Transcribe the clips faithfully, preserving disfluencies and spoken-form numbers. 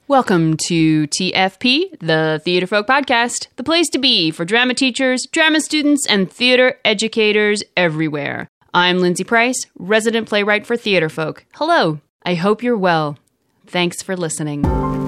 Welcome to T F P, the Theater Folk Podcast, the place to be for drama teachers, drama students, and theater educators everywhere. I'm Lindsay Price, resident playwright for Theater Folk. Hello, I hope you're well. Thanks for listening.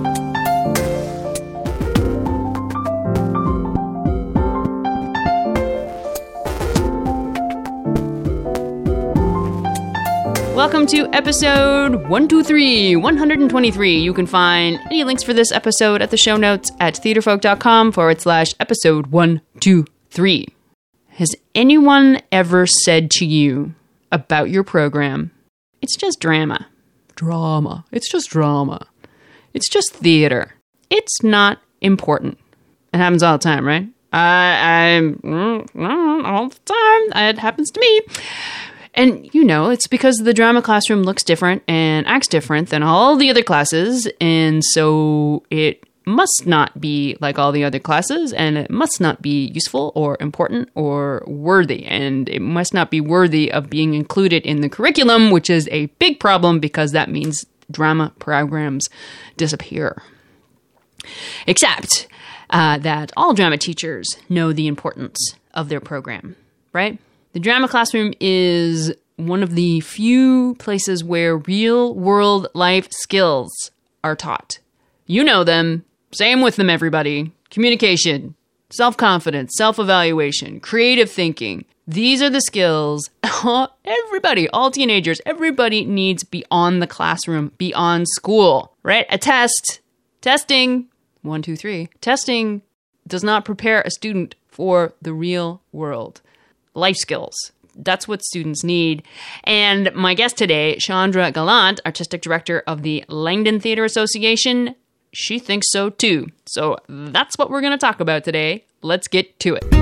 Welcome to episode one two three, one hundred twenty-three. You can find any links for this episode at the show notes at theaterfolk.com forward slash episode one two three. Has anyone ever said to you about your program, it's just drama? Drama. It's just drama. It's just theater. It's not important. It happens all the time, right? I, I'm mm, all the time. It happens to me. And, you know, it's because the drama classroom looks different and acts different than all the other classes. And so it must not be like all the other classes, and it must not be useful or important or worthy. And it must not be worthy of being included in the curriculum, which is a big problem because that means drama programs disappear. Except uh, that all drama teachers know the importance of their program, right? The drama classroom is one of the few places where real-world life skills are taught. You know them. Same with them, everybody. Communication, self-confidence, self-evaluation, creative thinking. These are the skills everybody, all teenagers, everybody needs beyond the classroom, beyond school, right? A test, testing, one, two, three, testing does not prepare a student for the real world. Life skills. That's what students need. And my guest today, Chandra Gallant, Artistic Director of the Langdon Theatre Association, she thinks so too. So that's what we're going to talk about today. Let's get to it.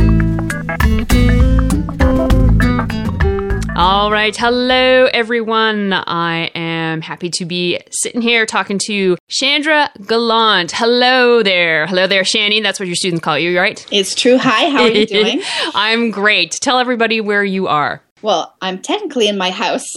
All right. Hello, everyone. I am happy to be sitting here talking to Chandra Gallant. Hello there. Hello there, Shani. That's what your students call you, right? It's true. Hi, how are you doing? I'm great. Tell everybody where you are. Well, I'm technically in my house.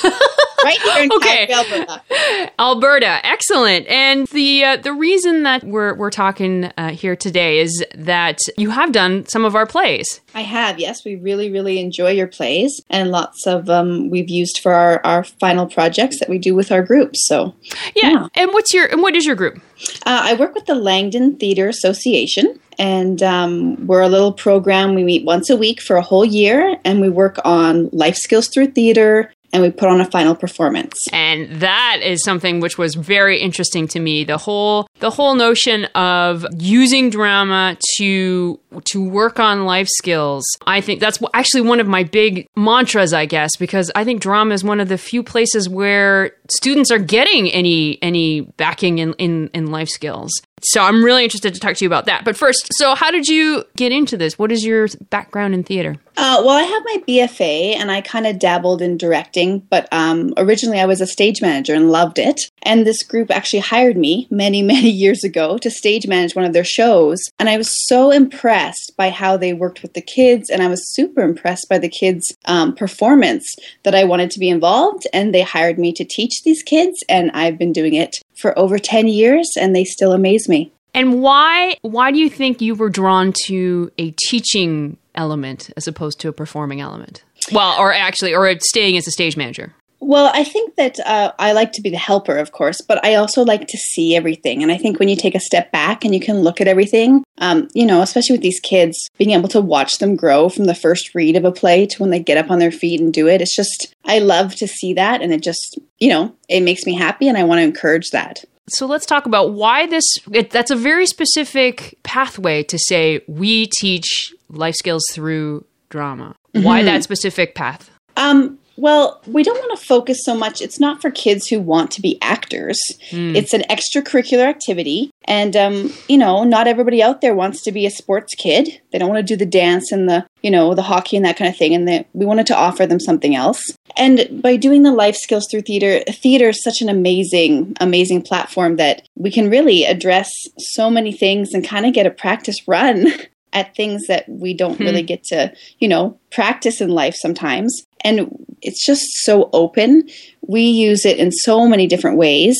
Right here in okay. Calgary, Alberta. Alberta, excellent. And the uh, the reason that we're we're talking uh, here today is that you have done some of our plays. I have, yes. We really, really enjoy your plays, and lots of um we've used for our, our final projects that we do with our groups. So yeah. yeah. And what's your and what is your group? Uh, I work with the Langdon Theatre Association. And um, we're a little program. We meet once a week for a whole year, and we work on life skills through theater, and we put on a final performance. And that is something which was very interesting to me. The whole the whole notion of using drama to to work on life skills. I think that's actually one of my big mantras, I guess, because I think drama is one of the few places where students are getting any any backing in, in, in life skills. So I'm really interested to talk to you about that. But first, so how did you get into this? What is your background in theater? Uh, well, I have my B F A, and I kind of dabbled in directing, but um, originally I was a stage manager and loved it. And this group actually hired me many, many years ago to stage manage one of their shows. And I was so impressed by how they worked with the kids, and I was super impressed by the kids' um, performance that I wanted to be involved. And they hired me to teach these kids, and I've been doing it for over ten years, and they still amaze me. And why why do you think you were drawn to a teaching element as opposed to a performing element? Well, or actually, or staying as a stage manager? Well, I think that uh, I like to be the helper, of course, but I also like to see everything. And I think when you take a step back and you can look at everything, um, you know, especially with these kids, being able to watch them grow from the first read of a play to when they get up on their feet and do it, it's just, I love to see that. And it just, you know, it makes me happy, and I want to encourage that. So let's talk about why this, it, that's a very specific pathway to say we teach life skills through drama. Mm-hmm. Why that specific path? Um, Well, we don't want to focus so much. It's not for kids who want to be actors. Mm. It's an extracurricular activity. And, um, you know, not everybody out there wants to be a sports kid. They don't want to do the dance and the, you know, the hockey and that kind of thing. And the, we wanted to offer them something else. And by doing the life skills through theater, theater is such an amazing, amazing platform that we can really address so many things and kind of get a practice run at things that we don't hmm. really get to, you know, practice in life sometimes. And it's just so open. We use it in so many different ways.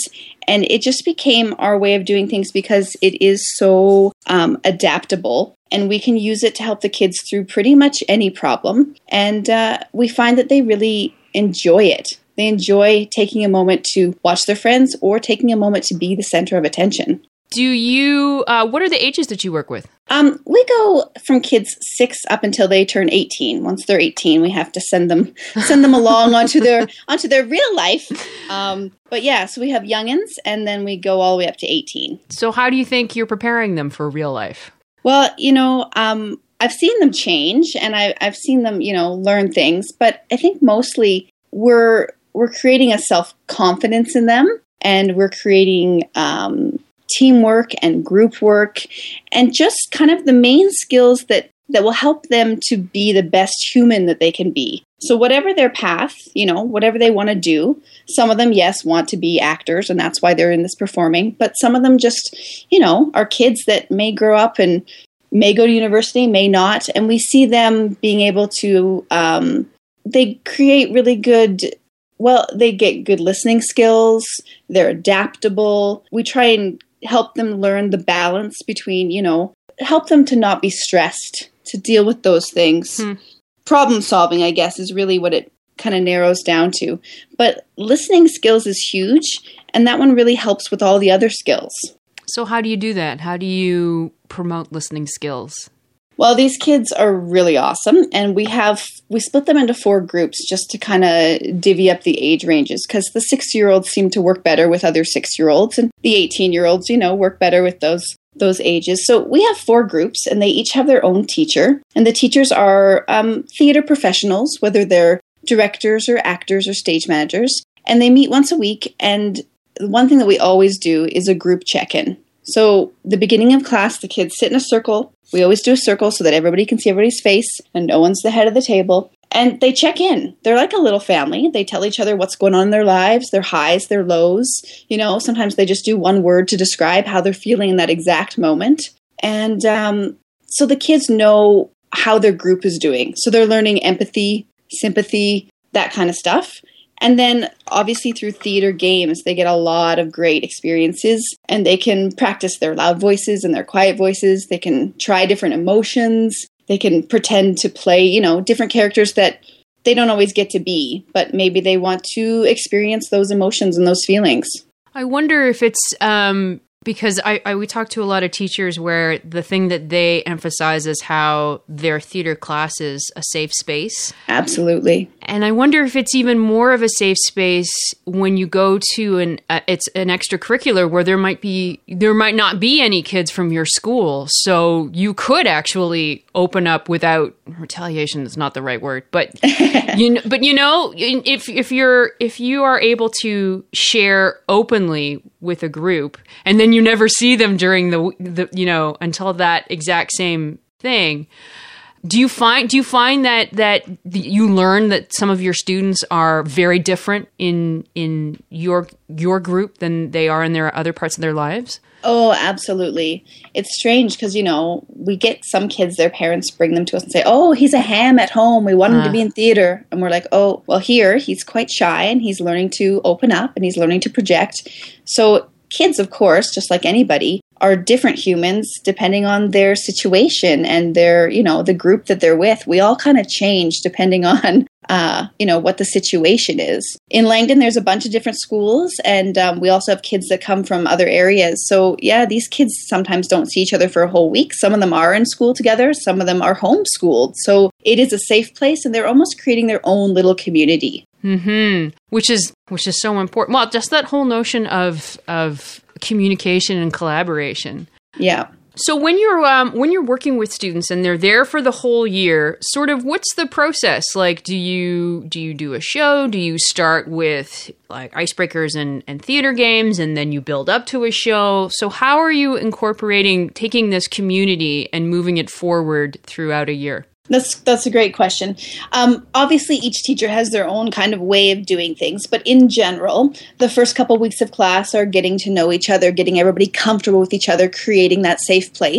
And it just became our way of doing things because it is so um, adaptable. And we can use it to help the kids through pretty much any problem. And uh, we find that they really enjoy it. They enjoy taking a moment to watch their friends or taking a moment to be the center of attention. Do you, uh, what are the ages that you work with? Um, we go from kids six up until they turn eighteen. Once they're eighteen, we have to send them send them along onto their onto their real life. Um, but yeah, so we have youngins, and then we go all the way up to eighteen. So how do you think you're preparing them for real life? Well, you know, um, I've seen them change, and I, I've seen them, you know, learn things. But I think mostly we're we're creating a self-confidence in them, and we're creating um, teamwork and group work, and just kind of the main skills that, that will help them to be the best human that they can be. So whatever their path, you know, whatever they want to do, some of them, yes, want to be actors, and that's why they're in this performing. But some of them just, you know, are kids that may grow up and may go to university, may not. And we see them being able to, um, they create really good, well, they get good listening skills. They're adaptable. We try and help them learn the balance between, you know, help them to not be stressed, to deal with those things. Hmm. Problem solving, I guess, is really what it kind of narrows down to. But listening skills is huge, and that one really helps with all the other skills. So how do you do that? How do you promote listening skills? Well, these kids are really awesome, and we have we split them into four groups just to kind of divvy up the age ranges, because the six-year-olds seem to work better with other six-year-olds, and the eighteen-year-olds, you know, work better with those those ages. So we have four groups, and they each have their own teacher, and the teachers are um, theater professionals, whether they're directors or actors or stage managers, and they meet once a week. And one thing that we always do is a group check-in. So the beginning of class, the kids sit in a circle. We always do a circle so that everybody can see everybody's face and no one's the head of the table. And they check in. They're like a little family. They tell each other what's going on in their lives, their highs, their lows. You know, sometimes they just do one word to describe how they're feeling in that exact moment. And um, so the kids know how their group is doing. So they're learning empathy, sympathy, that kind of stuff. And then obviously through theater games, they get a lot of great experiences, and they can practice their loud voices and their quiet voices. They can try different emotions. They can pretend to play, you know, different characters that they don't always get to be, but maybe they want to experience those emotions and those feelings. I wonder if it's um, because I, I we talk to a lot of teachers where the thing that they emphasize is how their theater class is a safe space. Absolutely. And I wonder if it's even more of a safe space when you go to an uh, it's an extracurricular where there might be there might not be any kids from your school, so you could actually open up without retaliation. Is not the right word, but you know, but you know, if if you're if you are able to share openly with a group, and then you never see them during the the you know until that exact same thing. Do you find do you find that that you learn that some of your students are very different in in your your group than they are in their other parts of their lives? Oh, absolutely. It's strange because, you know, we get some kids, their parents bring them to us and say, oh, he's a ham at home. We want him uh. to be in theater. And we're like, oh, well, here he's quite shy and he's learning to open up and he's learning to project. So kids, of course, just like anybody, are different humans depending on their situation and their, you know, the group that they're with. We all kind of change depending on, uh, you know, what the situation is. In Langdon, there's a bunch of different schools, and um, we also have kids that come from other areas. So, yeah, these kids sometimes don't see each other for a whole week. Some of them are in school together. Some of them are homeschooled. So it is a safe place, and they're almost creating their own little community. Mm-hmm. Which is which is so important. Well, just that whole notion of of communication and collaboration. Yeah. So when you're um, when you're working with students and they're there for the whole year, sort of what's the process? Like, do you do you do a show? Do you start with like icebreakers and, and theater games, and then you build up to a show? So how are you incorporating taking this community and moving it forward throughout a year? That's that's a great question. Um, obviously, each teacher has their own kind of way of doing things. But in general, the first couple weeks of class are getting to know each other, getting everybody comfortable with each other, creating that safe place.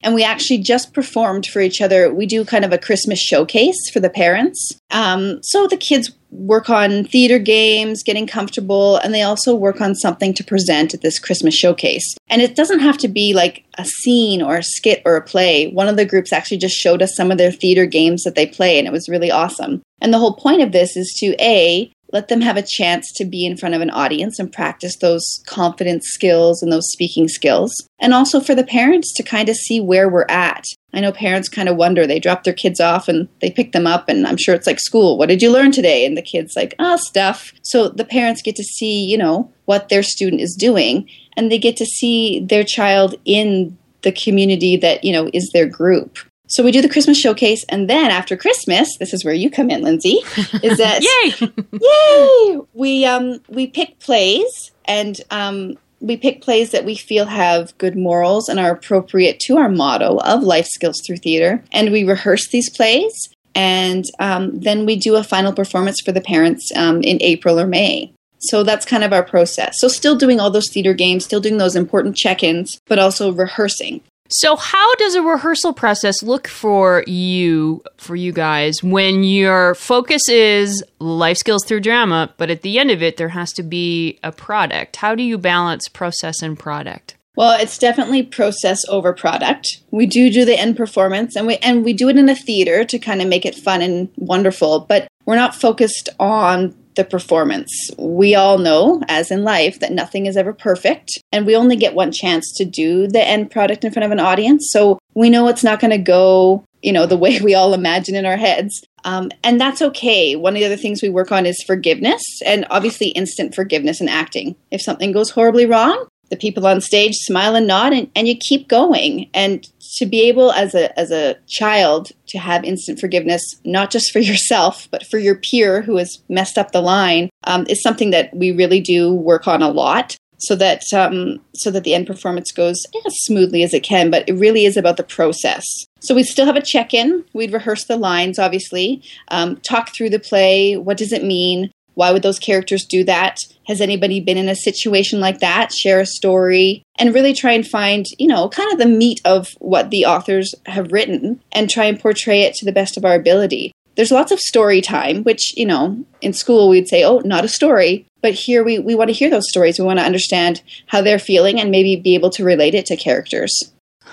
And we actually just performed for each other. We do kind of a Christmas showcase for the parents. Um, so the kids work on theater games, getting comfortable, and they also work on something to present at this Christmas showcase. And it doesn't have to be like a scene or a skit or a play. One of the groups actually just showed us some of their theater games that they play, and it was really awesome. And the whole point of this is to, A, let them have a chance to be in front of an audience and practice those confidence skills and those speaking skills. And also for the parents to kind of see where we're at. I know parents kind of wonder, they drop their kids off and they pick them up, and I'm sure it's like school. What did you learn today? And the kid's like, ah, stuff. So the parents get to see, you know, what their student is doing, and they get to see their child in the community that, you know, is their group. So we do the Christmas showcase, and then after Christmas, this is where you come in, Lindsay, is that Yay! Yay! We um we pick plays, and um we pick plays that we feel have good morals and are appropriate to our motto of life skills through theater, and we rehearse these plays, and um, then we do a final performance for the parents um, in April or May. So that's kind of our process. So still doing all those theater games, still doing those important check-ins, but also rehearsing. So how does a rehearsal process look for you, for you guys, when your focus is life skills through drama, but at the end of it, there has to be a product? How do you balance process and product? Well, it's definitely process over product. We do do the end performance, and we and we do it in a theater to kind of make it fun and wonderful, but we're not focused on the performance. We all know, as in life, that nothing is ever perfect, and we only get one chance to do the end product in front of an audience. So we know it's not going to go, you know, the way we all imagine in our heads. Um, and that's okay. One of the other things we work on is forgiveness, and obviously instant forgiveness in acting. If something goes horribly wrong, the people on stage smile and nod, and, and you keep going. And to be able as a as a child to have instant forgiveness, not just for yourself, but for your peer who has messed up the line, um, is something that we really do work on a lot, so that um, so that the end performance goes as smoothly as it can. But it really is about the process. So we still have a check-in. We'd rehearse the lines, obviously, um, talk through the play. What does it mean? Why would those characters do that? Has anybody been in a situation like that? Share a story, and really try and find, you know, kind of the meat of what the authors have written and try and portray it to the best of our ability. There's lots of story time, which, you know, in school we'd say, oh, not a story. But here we, we want to hear those stories. We want to understand how they're feeling and maybe be able to relate it to characters.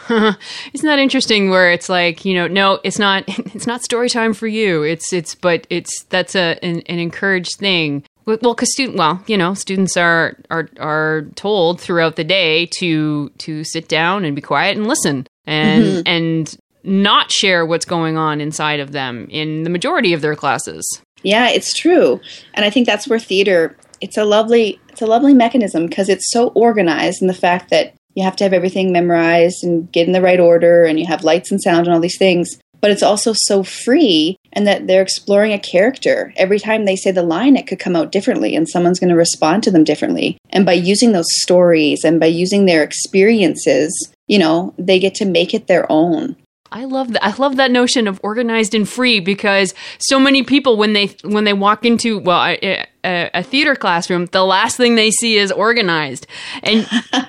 Isn't that interesting where it's like, you know, no, it's not, it's not story time for you. It's, it's, but it's, that's a, an, an encouraged thing. Well, because student, well, you know, students are, are, are told throughout the day to, to sit down and be quiet and listen and, mm-hmm. and not share what's going on inside of them in the majority of their classes. Yeah, it's true. And I think that's where theater, it's a lovely, it's a lovely mechanism because it's so organized in the fact that you have to have everything memorized and get in the right order, and you have lights and sound and all these things. But it's also so free, and that they're exploring a character. Every time they say the line, it could come out differently, and someone's going to respond to them differently. And by using those stories and by using their experiences, you know, they get to make it their own. I love that. I love that notion of organized and free, because so many people, when they when they walk into well a, a, a theater classroom, the last thing they see is organized, and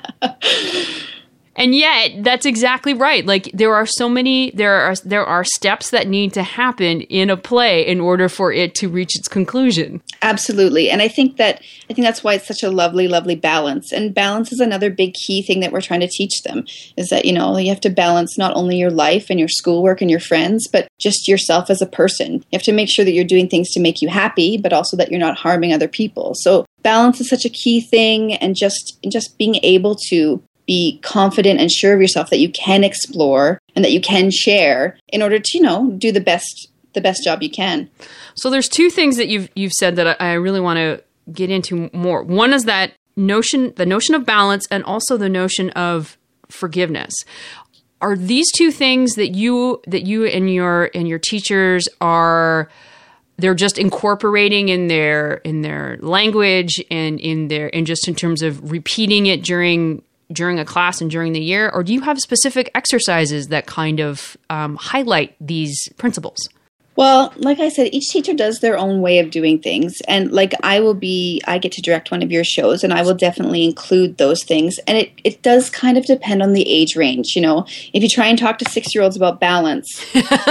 and yet that's exactly right. Like there are so many there are there are steps that need to happen in a play in order for it to reach its conclusion. Absolutely, and I think that I think that's why it's such a lovely, lovely balance. And balance is another big key thing that we're trying to teach them. Is that, you know, you have to balance not only your life and your schoolwork and your friends, but just yourself as a person. You have to make sure that you're doing things to make you happy, but also that you're not harming other people. So balance is such a key thing, and just just being able to be confident and sure of yourself that you can explore and that you can share in order to, you know, do the best the best job you can. So there's two things that you've you've said that I really want to get into more. One is that notion, the notion of balance, and also the notion of forgiveness. Are these two things that you that you and your and your teachers are they're just incorporating in their in their language and in their and just in terms of repeating it during during a class and during the year? Or do you have specific exercises that kind of um, highlight these principles? Well, like I said, each teacher does their own way of doing things. And like I will be, I get to direct one of your shows and I will definitely include those things. And it, it does kind of depend on the age range. You know, if you try and talk to six-year-olds about balance,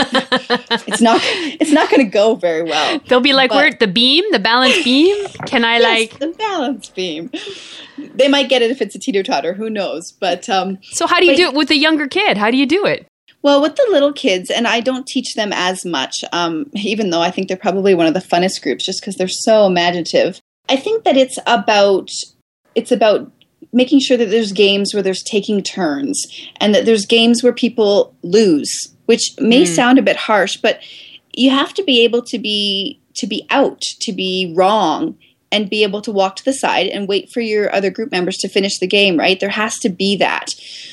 it's not, it's not going to go very well. They'll be like, but, where the beam, the balance beam? Can I yes, like... the balance beam. They might get it if it's a teeter-totter, who knows? But um, So how do you but, do it with a younger kid? How do you do it? Well, with the little kids, and I don't teach them as much, um, even though I think they're probably one of the funnest groups just because they're so imaginative. I think that it's about it's about making sure that there's games where there's taking turns and that there's games where people lose, which may mm. sound a bit harsh, but you have to be able to be to be out, to be wrong, and be able to walk to the side and wait for your other group members to finish the game, right? There has to be that.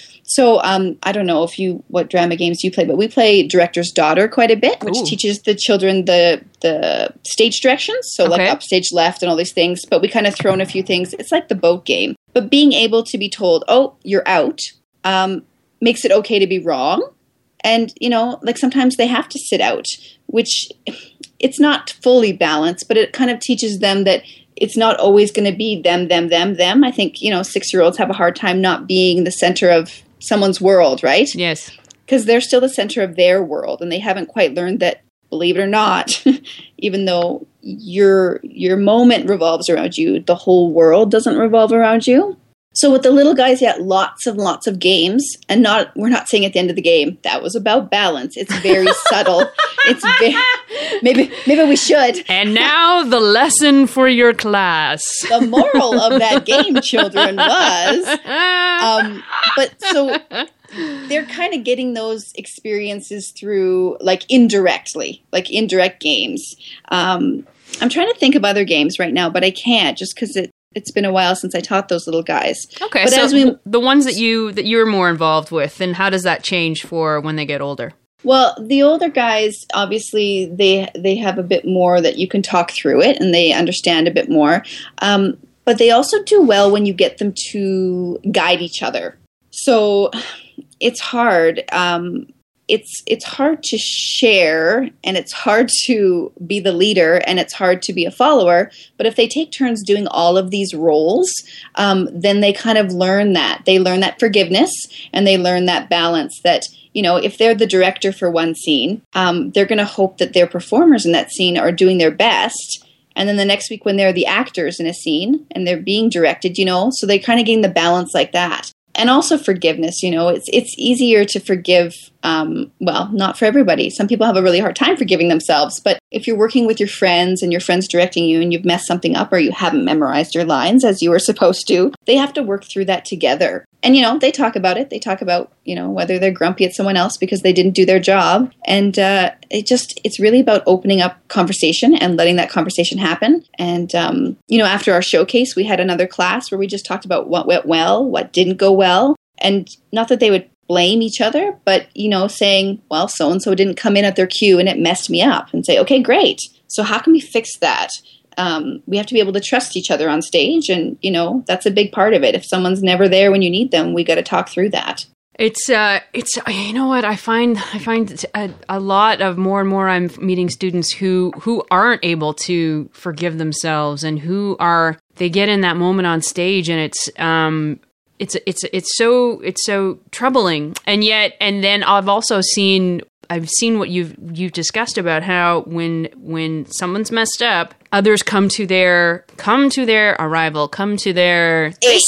So um, I don't know if you what drama games you play, but we play Director's Daughter quite a bit, which Ooh. teaches the children the the stage directions. So okay. like upstage left and all these things. But we kind of throw in a few things. It's like the boat game. But being able to be told, oh, you're out, um, makes it okay to be wrong. And, you know, like sometimes they have to sit out, which it's not fully balanced, but it kind of teaches them that it's not always going to be them, them, them, them. I think, you know, six-year-olds have a hard time not being the center of someone's world, right? Yes. Because they're still the center of their world, and they haven't quite learned that, believe it or not, even though your your moment revolves around you, the whole world doesn't revolve around you. So with the little guys, yeah, lots and lots of games, and not we're not saying at the end of the game that was about balance. It's very subtle. It's very, maybe maybe we should. And now the lesson for your class. The moral of that game, children, was, um, but so they're kind of getting those experiences through like indirectly, like indirect games. Um, I'm trying to think of other games right now, but I can't just because it. It's been a while since I taught those little guys. Okay, but so as we, the ones that you that you're more involved with, then how does that change for when they get older? Well, the older guys, obviously, they they have a bit more that you can talk through it, and they understand a bit more. Um, but they also do well when you get them to guide each other. So it's hard. Um, It's it's hard to share, and it's hard to be the leader, and it's hard to be a follower. But if they take turns doing all of these roles, um, then they kind of learn that. They learn that forgiveness, and they learn that balance that, you know, if they're the director for one scene, um, they're going to hope that their performers in that scene are doing their best. And then the next week when they're the actors in a scene and they're being directed, you know, so they kind of gain the balance like that. And also forgiveness, you know, it's it's easier to forgive, um, well, not for everybody. Some people have a really hard time forgiving themselves. But if you're working with your friends and your friends directing you and you've messed something up or you haven't memorized your lines as you were supposed to, they have to work through that together. And, you know, they talk about it. They talk about, you know, whether they're grumpy at someone else because they didn't do their job. And uh, it just, it's really about opening up conversation and letting that conversation happen. And, um, you know, after our showcase, we had another class where we just talked about what went well, what didn't go well. And not that they would blame each other, but, you know, saying, well, so-and-so didn't come in at their cue and it messed me up. And say, okay, great. So how can we fix that? Um, we have to be able to trust each other on stage. And, you know, that's a big part of it. If someone's never there when you need them, we got to talk through that. It's, uh, it's, you know what, I find, I find a, a lot of more and more I'm meeting students who, who aren't able to forgive themselves and who are, they get in that moment on stage and it's, um, it's, it's, it's so, it's so troubling. And yet, and then I've also seen, I've seen what you've, you've discussed about how when, when someone's messed up, others come to their, come to their arrival, come to their aid.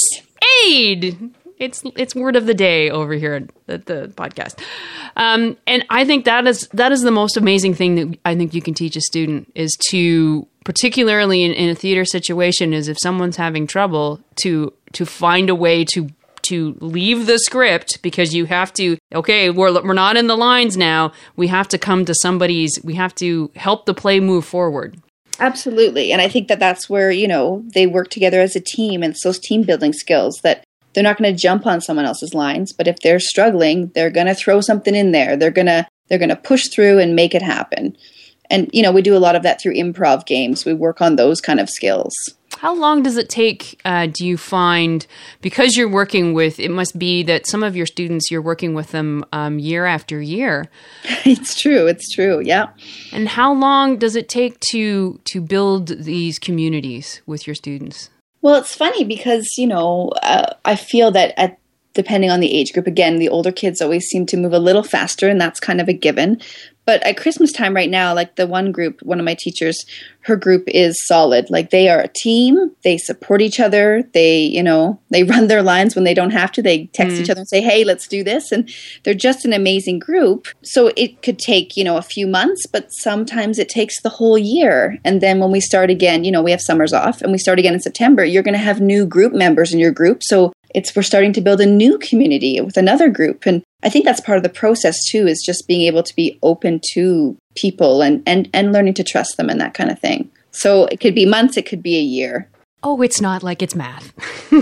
aid. It's it's word of the day over here at the podcast. Um, and I think that is that is the most amazing thing that I think you can teach a student is to, particularly in, in a theater situation, is if someone's having trouble, to to find a way to to leave the script because you have to, okay, we're we're not in the lines now. We have to come to somebody's, we have to help the play move forward. Absolutely. And I think that that's where, you know, they work together as a team, and it's those team building skills that they're not going to jump on someone else's lines, but if they're struggling, they're going to throw something in there. They're going to they're going to push through and make it happen. And, you know, we do a lot of that through improv games. We work on those kind of skills. How long does it take, uh, do you find, because you're working with, it must be that some of your students, you're working with them um, year after year. It's true. It's true. Yeah. And how long does it take to to build these communities with your students? Well, it's funny because, you know, uh, I feel that at depending on the age group, again, the older kids always seem to move a little faster, and that's kind of a given. But at Christmas time right now, like the one group, one of my teachers, her group is solid. Like they are a team. They support each other. They, you know, they run their lines when they don't have to. They text mm. each other and say, hey, let's do this. And they're just an amazing group. So it could take, you know, a few months, but sometimes it takes the whole year. And then when we start again, you know, we have summers off and we start again in September, you're going to have new group members in your group. So it's, we're starting to build a new community with another group. And I think that's part of the process too, is just being able to be open to people and, and, and learning to trust them and that kind of thing. So it could be months, it could be a year. Oh, it's not like it's math.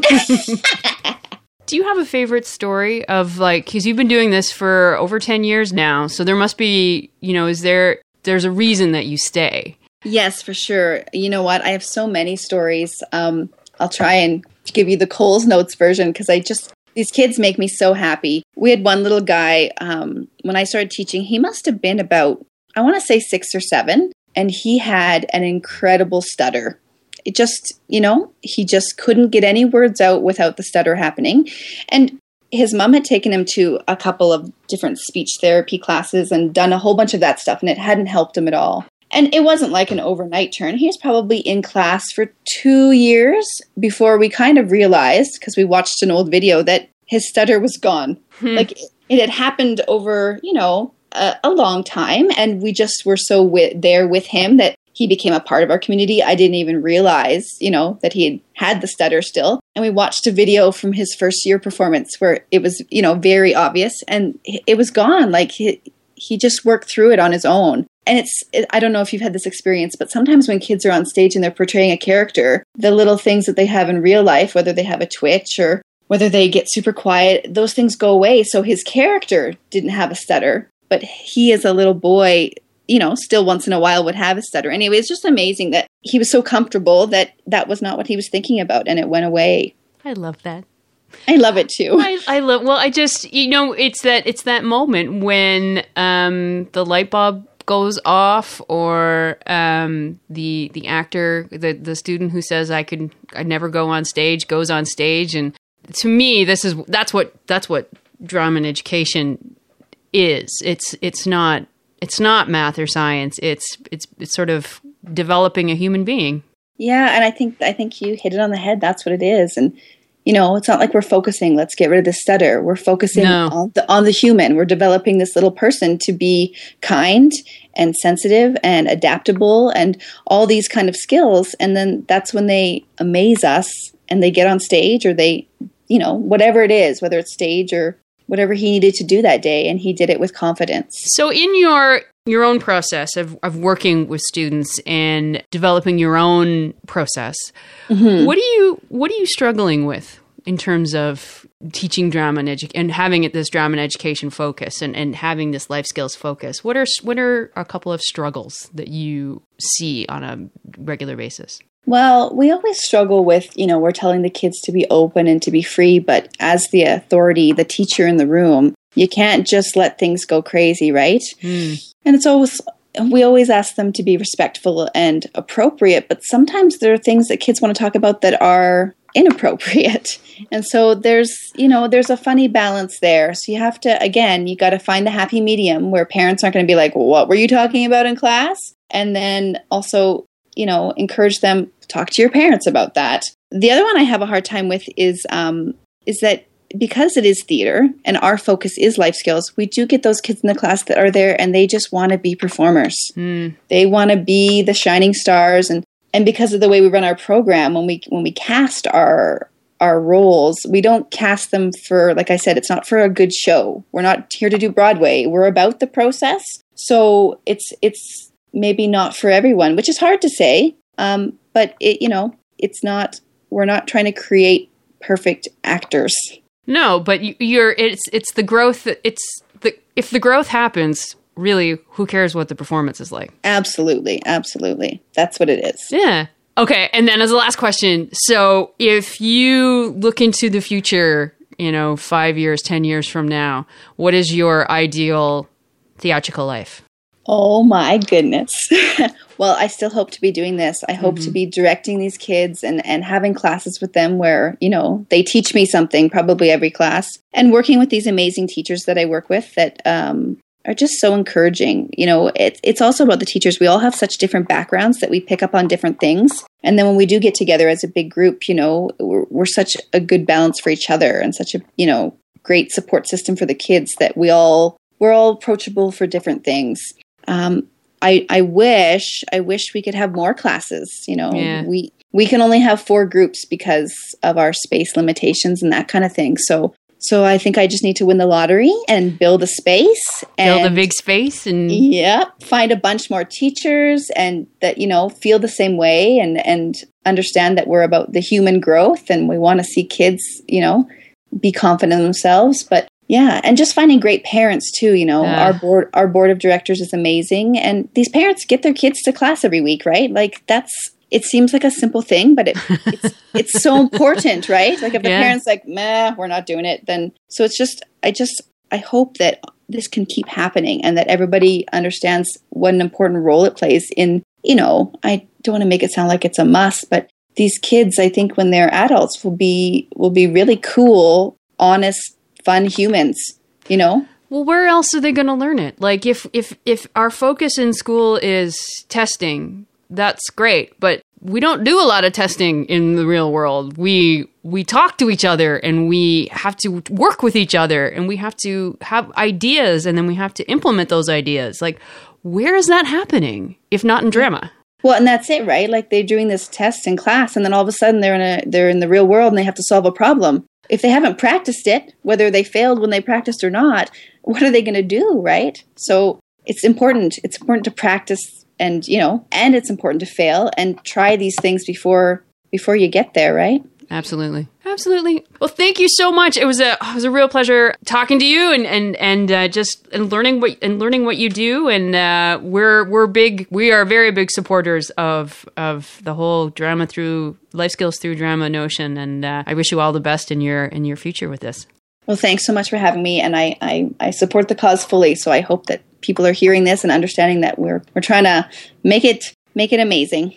Do you have a favorite story of like, because you've been doing this for over ten years now, so there must be, you know, is there, there's a reason that you stay? Yes, for sure. You know what? I have so many stories. Um, I'll try and give you the Coles Notes version because I just, these kids make me so happy. We had one little guy, um, when I started teaching, he must have been about, I want to say six or seven, and he had an incredible stutter. It just, you know, he just couldn't get any words out without the stutter happening. And his mom had taken him to a couple of different speech therapy classes and done a whole bunch of that stuff, and it hadn't helped him at all. And it wasn't like an overnight turn. He was probably in class for two years before we kind of realized, because we watched an old video, that his stutter was gone. Hmm. Like it, it had happened over, you know, a, a long time. And we just were so wi- there with him that he became a part of our community. I didn't even realize, you know, that he had had the stutter still. And we watched a video from his first year performance where it was, you know, very obvious and it was gone. Like he, he just worked through it on his own. And it's, it, I don't know if you've had this experience, but sometimes when kids are on stage and they're portraying a character, the little things that they have in real life, whether they have a twitch or whether they get super quiet, those things go away. So his character didn't have a stutter, but he as a little boy, you know, still once in a while would have a stutter. Anyway, it's just amazing that he was so comfortable that that was not what he was thinking about and it went away. I love that. I love it too. I, I love, well, I just, you know, it's that, it's that moment when um, the light bulb goes off, or um, the the actor, the the student who says I could I'd never go on stage goes on stage, and to me, this is that's what that's what drama and education is. It's it's not it's not math or science. It's it's it's sort of developing a human being. Yeah, and I think I think you hit it on the head. That's what it is, and. You know, it's not like we're focusing, let's get rid of the stutter. We're focusing no. on, the, on the human. We're developing this little person to be kind and sensitive and adaptable and all these kind of skills. And then that's when they amaze us and they get on stage or they, you know, whatever it is, whether it's stage or whatever he needed to do that day. And he did it with confidence. So in your your own process of, of working with students and developing your own process, mm-hmm. what are you what are you struggling with in terms of teaching drama and edu- and having it this drama and education focus and, and having this life skills focus? What are what are a couple of struggles that you see on a regular basis? Well, we always struggle with, you know, we're telling the kids to be open and to be free, but as the authority, the teacher in the room, you can't just let things go crazy, right? Mm. And it's always, we always ask them to be respectful and appropriate, but sometimes there are things that kids want to talk about that are inappropriate. And so there's, you know, there's a funny balance there. So you have to, again, you got to find the happy medium where parents aren't going to be like, what were you talking about in class? And then also, you know, encourage them, talk to your parents about that. The other one I have a hard time with is, um, is that because it is theater and our focus is life skills, we do get those kids in the class that are there and they just want to be performers. Mm. They want to be the shining stars. And, and because of the way we run our program, when we when we cast our our roles, we don't cast them for, like I said, it's not for a good show. We're not here to do Broadway. We're about the process. So it's it's maybe not for everyone, which is hard to say. Um, but it, you know, it's not. We're not trying to create perfect actors. No, but you're it's it's the growth it's the if the growth happens, really, who cares what the performance is like? Absolutely, absolutely. That's what it is. Yeah. Okay, and then as a last question, so if you look into the future, you know, five years, ten years from now, what is your ideal theatrical life? Oh my goodness. Well, I still hope to be doing this. I hope mm-hmm. to be directing these kids and, and having classes with them where, you know, they teach me something, probably every class, and working with these amazing teachers that I work with that um, are just so encouraging. You know, it, it's also about the teachers. We all have such different backgrounds that we pick up on different things. And then when we do get together as a big group, you know, we're, we're such a good balance for each other and such a, you know, great support system for the kids that we all, we're all approachable for different things. Um, I, I wish, I wish we could have more classes. You know, yeah. we, we can only have four groups because of our space limitations and that kind of thing. So, so I think I just need to win the lottery and build a space, and build a big space, and yep, find a bunch more teachers and that, you know, feel the same way and, and understand that we're about the human growth and we want to see kids, you know, be confident in themselves. But yeah, and just finding great parents too. You know, yeah. our board, our board of directors is amazing, and these parents get their kids to class every week, right? Like that's, it seems like a simple thing, but it, it's it's so important, right? Like if the yeah. parents like, meh, we're not doing it, then so it's just, I just, I hope that this can keep happening and that everybody understands what an important role it plays in, you know, I don't want to make it sound like it's a must, but these kids, I think when they're adults will be, will be really cool, honest, fun humans, you know? Well, where else are they going to learn it? Like if, if, if our focus in school is testing, that's great, but we don't do a lot of testing in the real world. We, we talk to each other and we have to work with each other and we have to have ideas and then we have to implement those ideas. Like, where is that happening if not in drama? Well, and that's it, right? Like they're doing this test in class and then all of a sudden they're in a, they're in the real world and they have to solve a problem. If they haven't practiced it, whether they failed when they practiced or not, what are they going to do, right? So it's important. It's important to practice and, you know, and it's important to fail and try these things before before you get there, right? Absolutely. Absolutely. Well, thank you so much. It was a it was a real pleasure talking to you and and and uh, just and learning what and learning what you do. And uh, we're we're big. We are very big supporters of of the whole drama through life skills through drama notion. And uh, I wish you all the best in your in your future with this. Well, thanks so much for having me. And I I, I support the cause fully. So I hope that people are hearing this and understanding that we're we're trying to make it make it amazing.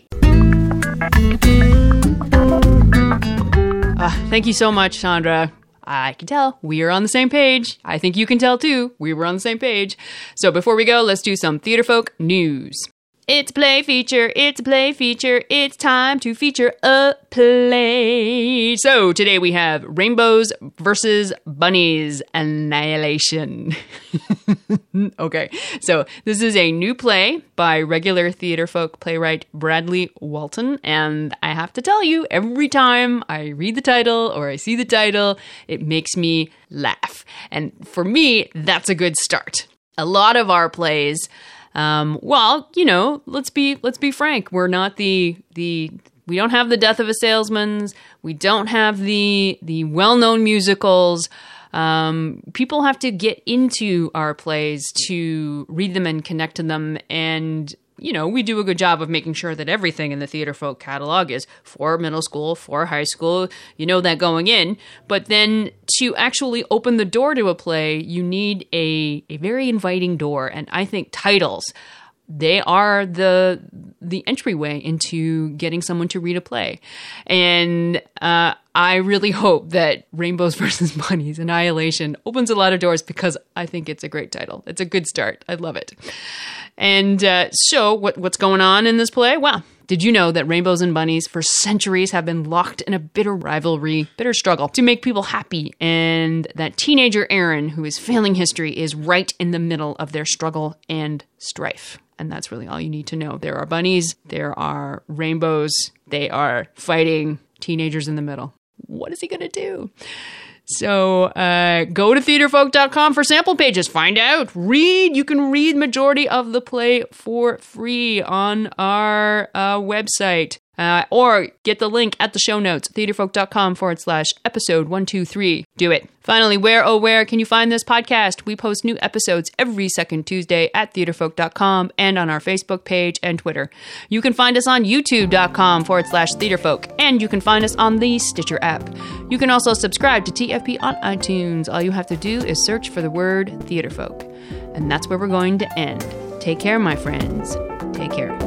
Uh, thank you so much, Chandra. I can tell we are on the same page. I think you can tell too. We were on the same page. So before we go, let's do some Theater Folk news. It's play feature, it's play feature, it's time to feature a play. So today we have Rainbows versus Bunnies Annihilation. Okay, so this is a new play by regular Theater Folk playwright Bradley Walton. And I have to tell you, every time I read the title or I see the title, it makes me laugh. And for me, that's a good start. A lot of our plays... Um, well, you know, let's be, let's be frank. We're not the, the, we don't have the Death of a Salesman. We don't have the, the well-known musicals. Um, people have to get into our plays to read them and connect to them. And, you know, we do a good job of making sure that everything in the Theater Folk catalog is for middle school, for high school. You know that going in. But then to actually open the door to a play, you need a, a very inviting door. And I think titles, they are the the entryway into getting someone to read a play. And uh, I really hope that Rainbows versus Bunnies Annihilation opens a lot of doors because I think it's a great title. It's a good start. I love it. And uh, so what what's going on in this play? Well, did you know that rainbows and bunnies for centuries have been locked in a bitter rivalry, bitter struggle to make people happy? And that teenager Aaron, who is failing history, is right in the middle of their struggle and strife. And that's really all you need to know. There are bunnies, there are rainbows, they are fighting teenagers in the middle. What is he going to do? So uh, go to theater folk dot com for sample pages. Find out. Read. You can read majority of the play for free on our uh, website. Uh, or get the link at the show notes, theaterfolk.com forward slash episode one two three. Do it. Finally, where, oh, where can you find this podcast? We post new episodes every second Tuesday at theaterfolk dot com and on our Facebook page and Twitter. You can find us on youtube.com forward slash theaterfolk, and you can find us on the Stitcher app. You can also subscribe to T F P on iTunes. All you have to do is search for the word Theaterfolk. And that's where we're going to end. Take care, my friends. Take care.